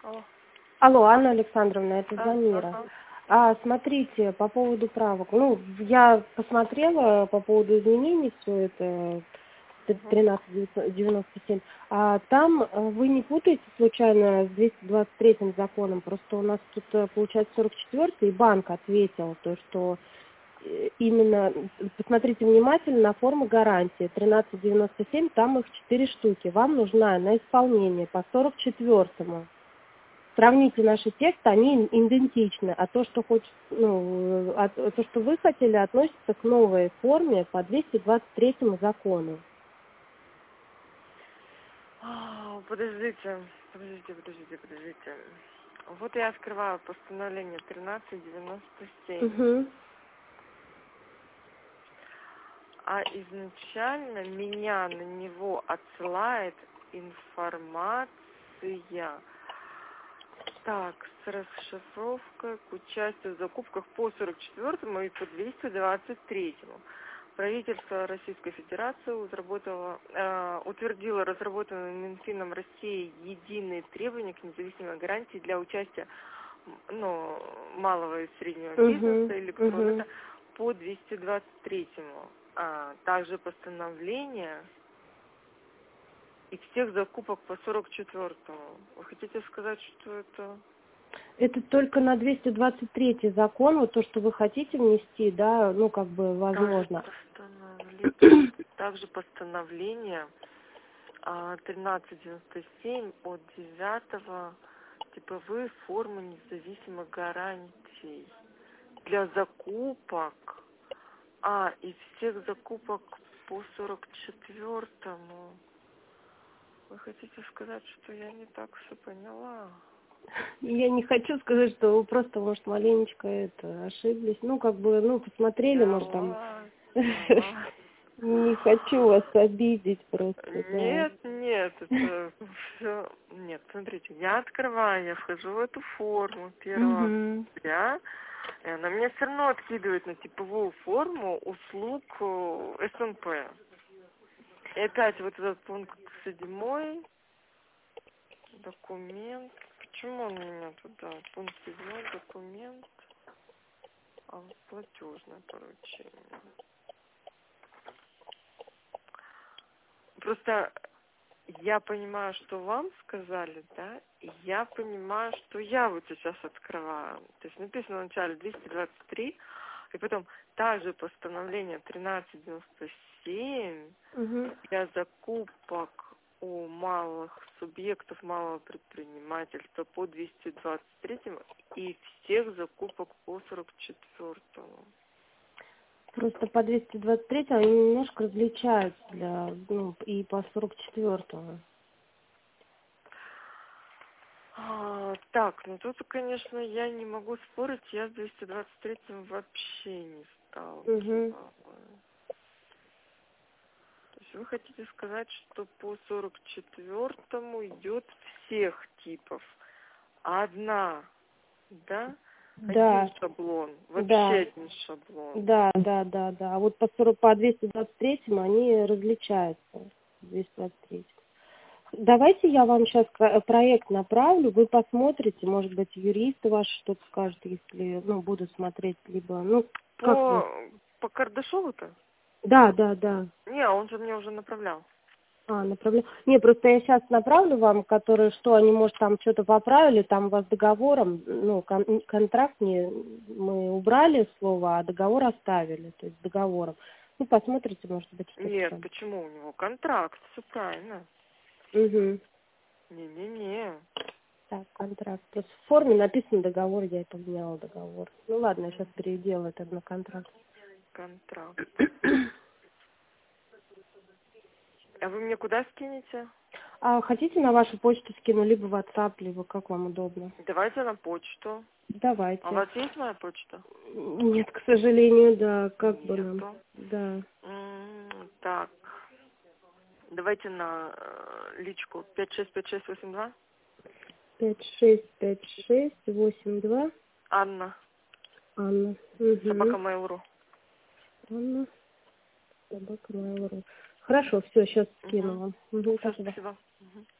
Алло. Алло, Анна Александровна, это Да, Замира. ага. Смотрите, по поводу правок. Ну, я посмотрела по поводу изменений все это, Угу. 1397. Там вы не путаете случайно с 223 законом? Просто у нас тут получается 44-й, и банк ответил, то, что именно, посмотрите внимательно на форму гарантии 1397, там их 4 штуки. Вам нужна на исполнение по 44-му. Сравните наши тексты, они идентичны, а то, что то, что вы хотели, относится к новой форме по 223 закону. Подождите. Вот я открываю постановление 1397. Угу. А изначально меня на него отсылает информация. Так, с расшифровкой к участию в закупках по 44-му и по 223-му. Правительство Российской Федерации утвердило разработанные Минфином России единые требования к независимой гарантии для участия малого и среднего бизнеса электронного по 223-му. Также постановление и всех закупок по 44-му. Вы хотите сказать, что это... Это только на 223 закон, вот то, что вы хотите внести, да, возможно. Также постановление 1397 от 9-го типовые формы независимых гарантий для закупок, и всех закупок по 44-му. Вы хотите сказать, что я не так все поняла? Я не хочу сказать, что вы просто, может, маленечко ошиблись. Посмотрели, может, там... Не хочу вас обидеть просто, да. Нет, это все... Нет, смотрите, я открываю, я вхожу в эту форму 1 октября, и она меня все равно откидывает на типовую форму услуг СНП. И опять вот этот пункт 7, документ. Почему он меня туда? Пункт 7, документ, платежное поручение. Просто я понимаю, что вам сказали, да, и я понимаю, что я вот сейчас открываю. То есть написано вначале 223, и потом также постановление 1397 для закупок у малых субъектов малого предпринимательства по 223 и всех закупок по 44-му. Просто по 223 они немножко различаются и по 44-му. Так, тут, конечно, я не могу спорить, я с 223-м вообще не сталкивалась. То есть вы хотите сказать, что по 44-му идет всех типов, а одна, да? Да. Один шаблон, вообще один шаблон. Да. А вот по 223-му они различаются. 223. Давайте я вам сейчас проект направлю, вы посмотрите, может быть, юристы ваши что-то скажут, если, будут смотреть, либо, По Кардашову-то? Да. Не, он же мне уже направлял. Направляю. Не, просто я сейчас направлю вам, что они, может, там что-то поправили, там у вас договором, контракт мы убрали слово, а договор оставили, то есть договором. Посмотрите, может быть, что-то. Нет, почему у него контракт, все правильно. Не. Так, контракт. Просто в форме написан договор, я поменяла договор. Ладно, я сейчас переделаю это на контракт. Контракт. А вы мне куда скинете? Хотите на вашу почту скину, либо в WhatsApp, либо как вам удобно? Давайте на почту. Давайте. А у вас есть моя почта? Нет, к сожалению, да. Как бы Нету. нам? Да. Так. Давайте на личку 565682. 565682. Анна. Анна. Собака Mail.ru. Анна. Собака Mail.ru. Хорошо, все, сейчас скину вам. Все, Спасибо. спасибо.